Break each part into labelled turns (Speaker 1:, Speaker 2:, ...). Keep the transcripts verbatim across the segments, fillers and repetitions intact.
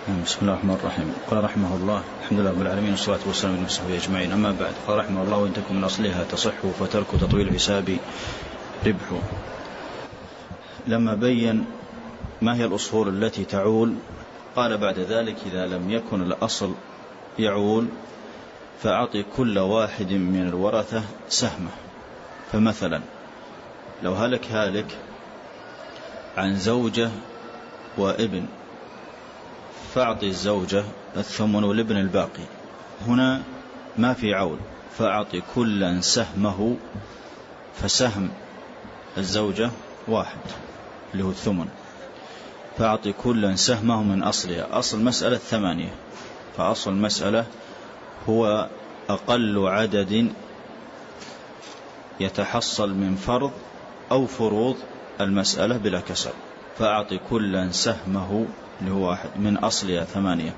Speaker 1: بسم الله الرحمن الرحيم. قال رحمه الله: الحمد لله رب العالمين والصلاة والسلام على وصحبه أجمعين، أما بعد. قال رحمه الله: وإن تكن من أصلها تصح فترك تطويل الحساب ربح. لما بين ما هي الأصول التي تعول، قال بعد ذلك: إذا لم يكن الأصل يعول فأعطي كل واحد من الورثة سهمه. فمثلا لو هلك هالك عن زوجة وابن، فأعطي الزوجة الثمن والابن الباقي. هنا ما في عول، فأعطي كلا سهمه، فسهم الزوجة واحد اللي هو الثمن، فأعطي كلا سهمه من أصلها. أصل مسألة ثمانية، فأصل مسألة هو أقل عدد يتحصل من فرض أو فروض المسألة بلا كسر. فأعطي كلا سهمه اللي هو واحد من أصلها ثمانية،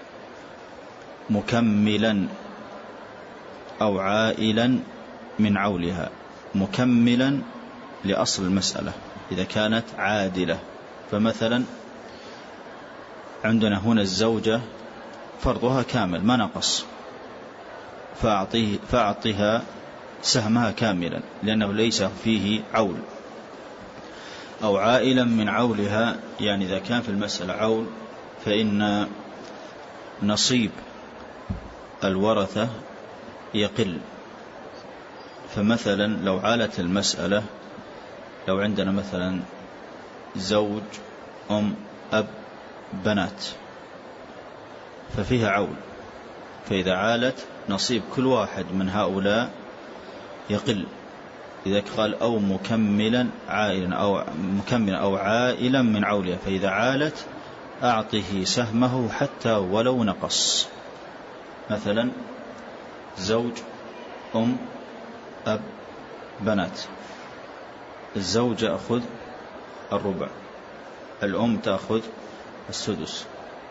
Speaker 1: مكملا أو عائلا من عولها. مكملا لأصل المسألة إذا كانت عادلة. فمثلا عندنا هنا الزوجة فرضها كامل ما نقص، فأعطيه فأعطيها سهمها كاملا لأنه ليس فيه عول. أو عائلا من عولها، يعني إذا كان في المسألة عول فإن نصيب الورثة يقل. فمثلا لو عالت المسألة، لو عندنا مثلا زوج أم أب بنات ففيها عول، فإذا عالت نصيب كل واحد من هؤلاء يقل. إذا قال أو مكملا عائلا أو مكملا أو عائلا من عولها، فإذا عالت أعطه سهمه حتى ولو نقص. مثلا زوج أم أب بنات، الزوج يأخذ الربع، الأم تأخذ السدس،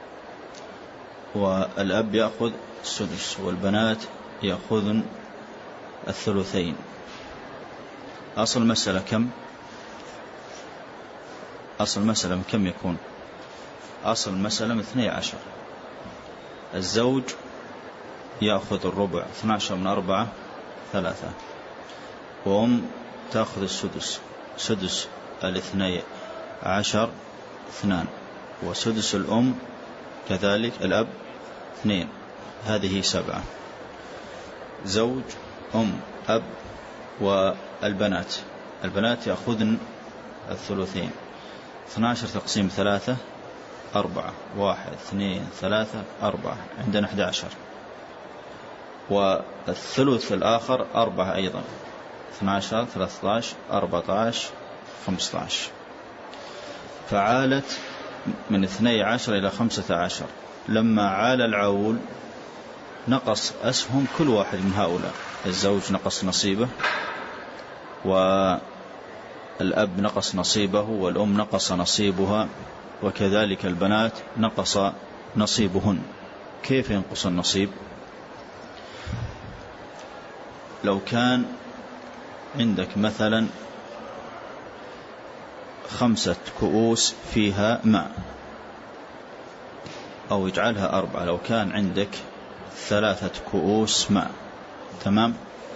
Speaker 1: والأب يأخذ السدس، والبنات يأخذن الثلثين. أصل مسألة كم؟ أصل مسألة كم يكون؟ أصل مسألة من اثني عشر. الزوج يأخذ الربع، اثني عشر من أربعة ثلاثة، وأم تأخذ السدس، سدس الاثني عشر اثنان، وسدس الأم كذلك الأب اثنين، هذه سبعة. زوج أم أب والبنات، البنات يأخذن الثلثين. اثني عشر تقسيم ثلاثة أربعة، واحد اثنين ثلاثة أربعة، عندنا أحد عشر. والثلث الآخر أربعة أيضا، اثني عشر ثلاثة عشر أربعة عشر خمسة عشر. فعالت من اثني عشر إلى خمسة عشر. لما عال العول نقص أسهم كل واحد من هؤلاء. الزوج نقص نصيبه، والأب نقص نصيبه، والأم نقص نصيبها، وكذلك البنات نقص نصيبهن. كيف ينقص النصيب؟ لو كان عندك مثلا خمسة كؤوس فيها ماء، أو اجعلها أربعة، لو كان عندك ثلاثة كؤوس ماء، تمام،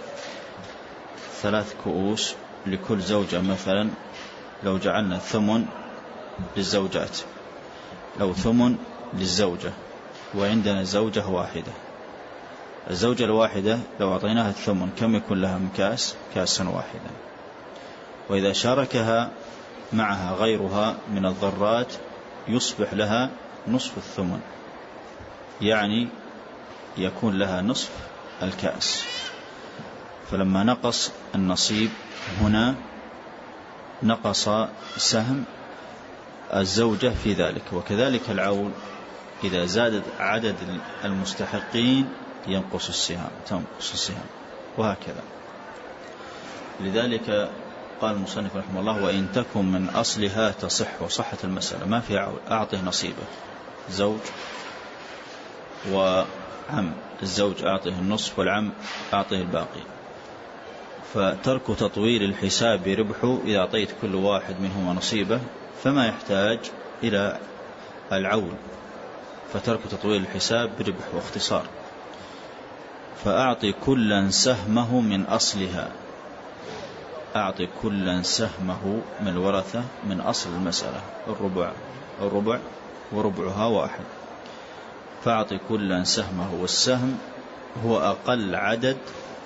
Speaker 1: ثلاث كؤوس لكل زوجة. مثلا لو جعلنا ثمن للزوجات، لو ثمن للزوجة، وعندنا زوجة واحدة، الزوجة الواحدة لو أعطيناها الثمن كم يكون لها مكاس؟ كاسا واحدا. وإذا شاركها معها غيرها من الضرات يصبح لها نصف الثمن، يعني يكون لها نصف الكأس. فلما نقص النصيب هنا نقص سهم الزوجة في ذلك. وكذلك العول إذا زادت عدد المستحقين ينقص السهام، تنقص السهام، وهكذا. لذلك قال المصنف رحمه الله: وإن تكن من أصلها تصح. وصحة المسألة ما في عول، أعطه نصيبه. زوج وعم، الزوج أعطه النصف والعم أعطه الباقي. فترك تطويل الحساب ربح إذا أعطيت كل واحد منهما نصيبه، فما يحتاج إلى العول. فترك تطويل الحساب بربح واختصار. فأعطي كلا سهمه من أصلها، أعطي كلا سهمه من الورثة من أصل المسألة، الربع الربع وربعها واحد. فأعطي كلا سهمه، والسهم هو أقل عدد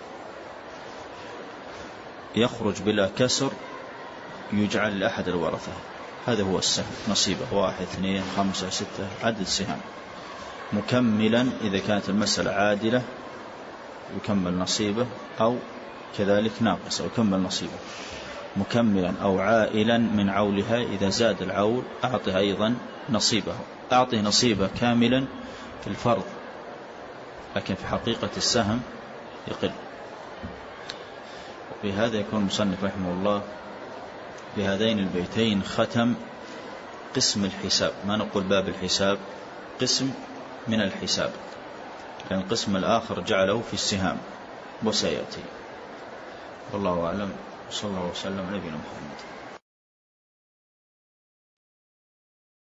Speaker 1: يخرج بلا كسر يجعل لأحد الورثة، هذا هو السهم، نصيبه واحد اثنين خمسة ستة، عدد سهام، مكملا إذا كانت المسألة عادلة يكمل نصيبه، أو كذلك ناقص ويكمل نصيبه، مكملا أو عائلا من عولها، إذا زاد العول أعطي أيضا نصيبه، أعطي نصيبه كاملا في الفرض، لكن في حقيقة السهم يقل. بهذا يكون المصنف رحمه الله بهذين البيتين ختم قسم الحساب، ما نقول باب الحساب، قسم من الحساب، لأن القسم الآخر جعله في السهام وسيأتي. والله أعلم، صلى الله وسلم على نبينا محمد.